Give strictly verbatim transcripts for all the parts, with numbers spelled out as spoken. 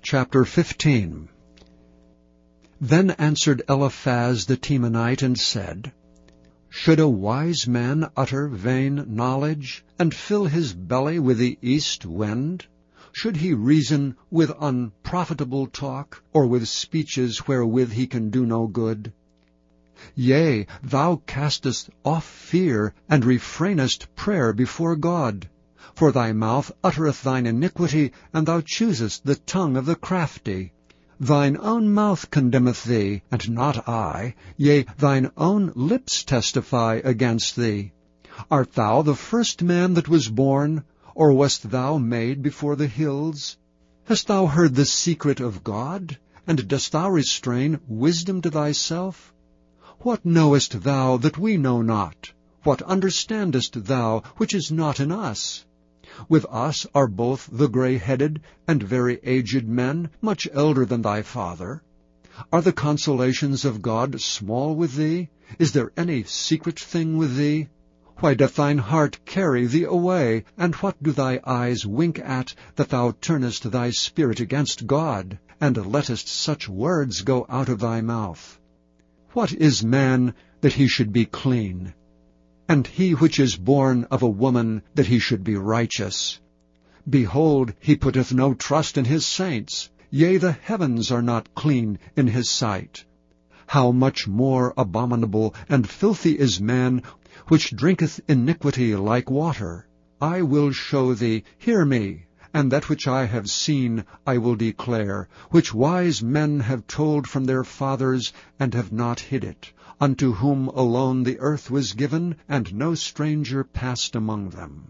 Chapter fifteen. Then answered Eliphaz the Temanite, and said, Should a wise man utter vain knowledge, and fill his belly with the east wind? Should he reason with unprofitable talk, or with speeches wherewith he can do no good? Yea, thou castest off fear, and refrainest prayer before God. For thy mouth uttereth thine iniquity, and thou choosest the tongue of the crafty. Thine own mouth condemneth thee, and not I. Yea, thine own lips testify against thee. Art thou the first man that was born, or wast thou made before the hills? Hast thou heard the secret of God, and dost thou restrain wisdom to thyself? What knowest thou that we know not? What understandest thou which is not in us? With us are both the grey-headed and very aged men, much elder than thy father. Are the consolations of God small with thee? Is there any secret thing with thee? Why doth thine heart carry thee away, and what do thy eyes wink at, that thou turnest thy spirit against God, and lettest such words go out of thy mouth? What is man that he should be clean? And he which is born of a woman, that he should be righteous. Behold, he putteth no trust in his saints. Yea, the heavens are not clean in his sight. How much more abominable and filthy is man, which drinketh iniquity like water. I will show thee, hear me, and that which I have seen I will declare, which wise men have told from their fathers, and have not hid it, unto whom alone the earth was given, and no stranger passed among them.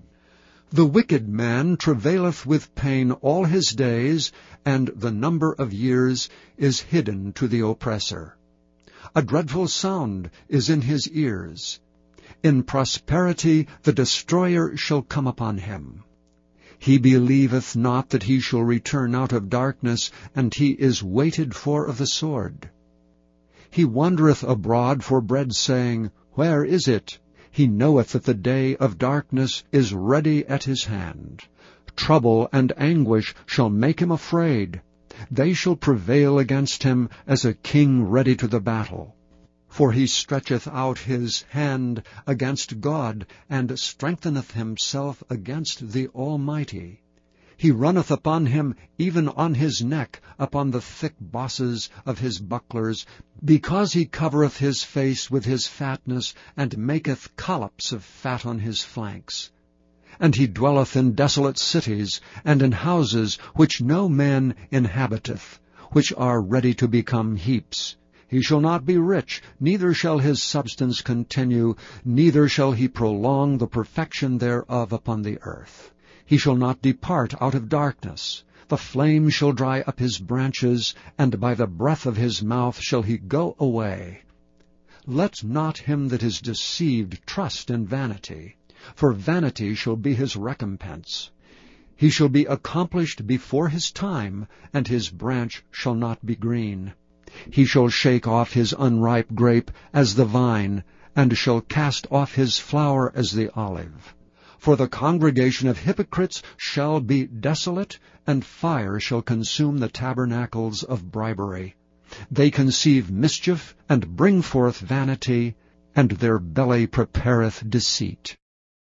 The wicked man travaileth with pain all his days, and the number of years is hidden to the oppressor. A dreadful sound is in his ears. In prosperity the destroyer shall come upon him. He believeth not that he shall return out of darkness, and he is waited for of the sword. He wandereth abroad for bread, saying, Where is it? He knoweth that the day of darkness is ready at his hand. Trouble and anguish shall make him afraid. They shall prevail against him as a king ready to the battle. For he stretcheth out his hand against God, and strengtheneth himself against the Almighty. He runneth upon him, even on his neck, upon the thick bosses of his bucklers, because he covereth his face with his fatness, and maketh collops of fat on his flanks. And he dwelleth in desolate cities, and in houses which no man inhabiteth, which are ready to become heaps. He shall not be rich, neither shall his substance continue, neither shall he prolong the perfection thereof upon the earth. He shall not depart out of darkness. The flame shall dry up his branches, and by the breath of his mouth shall he go away. Let not him that is deceived trust in vanity, for vanity shall be his recompense. He shall be accomplished before his time, and his branch shall not be green. He shall shake off his unripe grape as the vine, and shall cast off his flower as the olive. For the congregation of hypocrites shall be desolate, and fire shall consume the tabernacles of bribery. They conceive mischief, and bring forth vanity, and their belly prepareth deceit.